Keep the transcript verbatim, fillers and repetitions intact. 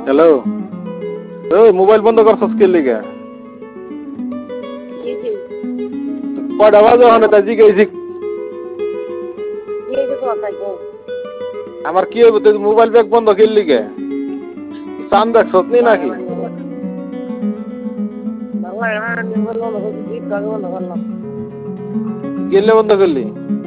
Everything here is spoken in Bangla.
হ্যালো, ওই মোবাইল বন্ধ করছস কে লিগা? কয়টা বাজে ওখানে তা জিজ্ঞেসি? আমার কি হইব তুই মোবাইল ব্যাগ বন্ধ কে লিগা? চান দেখছস নি নাকি? কেলে বন্ধ করলি?